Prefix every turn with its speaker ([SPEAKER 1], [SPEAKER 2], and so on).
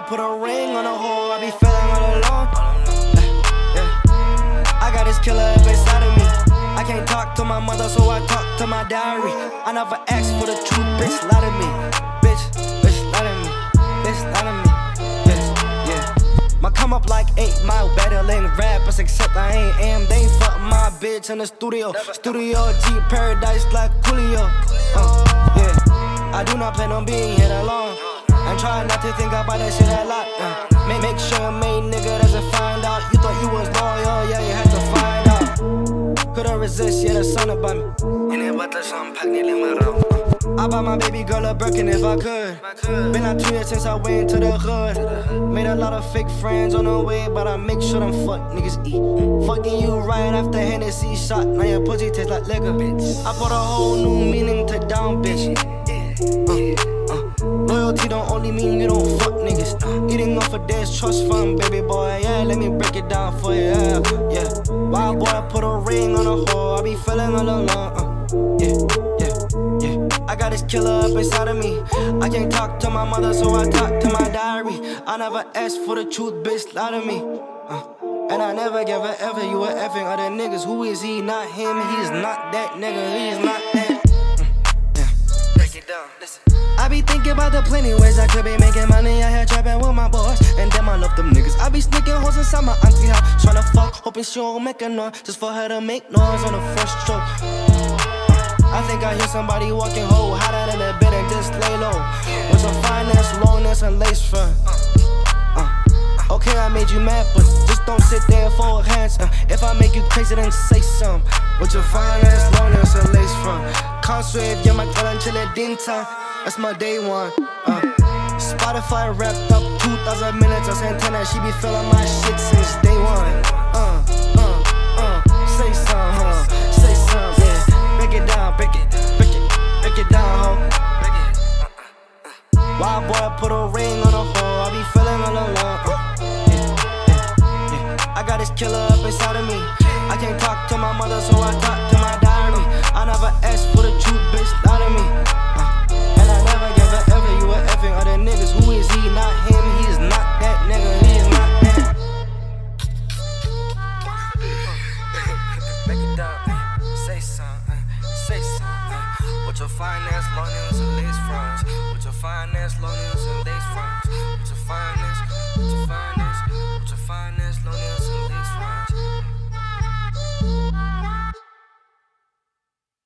[SPEAKER 1] put a ring on a hoe, I be feeling all alone. I got this killer up inside of me. I can't talk to my mother, so I talk to my diary. I never asked for the truth, bitch, lie to me. Bitch, lie to me. Bitch, lie to me. Yeah. My come up like 8 Mile, battling rappers, except I ain't am. They ain't fuck my bitch in the studio. Studio G, paradise like Coolio. Yeah. I do not plan on being here that long. And try not to think about that shit a lot. Make sure your main nigga doesn't find out. You thought you was loyal, yeah, you had to find out. Couldn't resist, yeah, the sun about me. I buy my baby girl a Birkin if I could. Been out 2 years since I went into the hood. Made a lot of fake friends on the way, but I make sure them fuck niggas eat. Fucking you right after Hennessy shot. Now your pussy tastes like liquor, bitch. I put a whole new meaning to down, bitch. Loyalty don't only mean you don't fuck niggas. Eating off of this trust fund, baby boy, yeah. Let me break it down for you, yeah. Wild boy, put a ring on a hoe, I be feeling all alone, yeah. I got this killer up inside of me. I can't talk to my mother, so I talk to my diary. I never asked for the truth, bitch, lie to me. And I never gave a ever, you were effing other niggas. Who is he? Not him, he's not that nigga, he's not that. Break it down, listen. I be thinking about the plenty ways I could be making money. I had trapping with my boys, and damn I love them niggas. I be sneaking hoes inside my auntie house, tryna fuck, hoping she won't make a noise, just for her to make noise on the first stroke. I think I hear somebody walking whole, hide out in the bed and just lay low. With some finesse, longness, and lace front. Okay, I made you mad, but just don't sit there and fold hands. If I make you crazy, then say something. With your finesse, longness, and lace front. Consuave, yeah, my girl until it din time. That's my day one. Spotify wrapped up 2,000 minutes of Santana. She be feeling my shit since day one. Say something, say something, yeah. Break it down, break it down, ho. Wild boy, put a ring on a hoe, I be feeling all alone. I got this killer up inside of me. I can't talk to my mother, so I talk to my diary. I never asked for the truth, bitch, lie to me. And I never gave a ever, you were effing other niggas. Who is he? Not him, he's not that nigga, he's not that. Break it down, say something, say something. With your finance, loneliness, and lace fronts. With your finance, loneliness.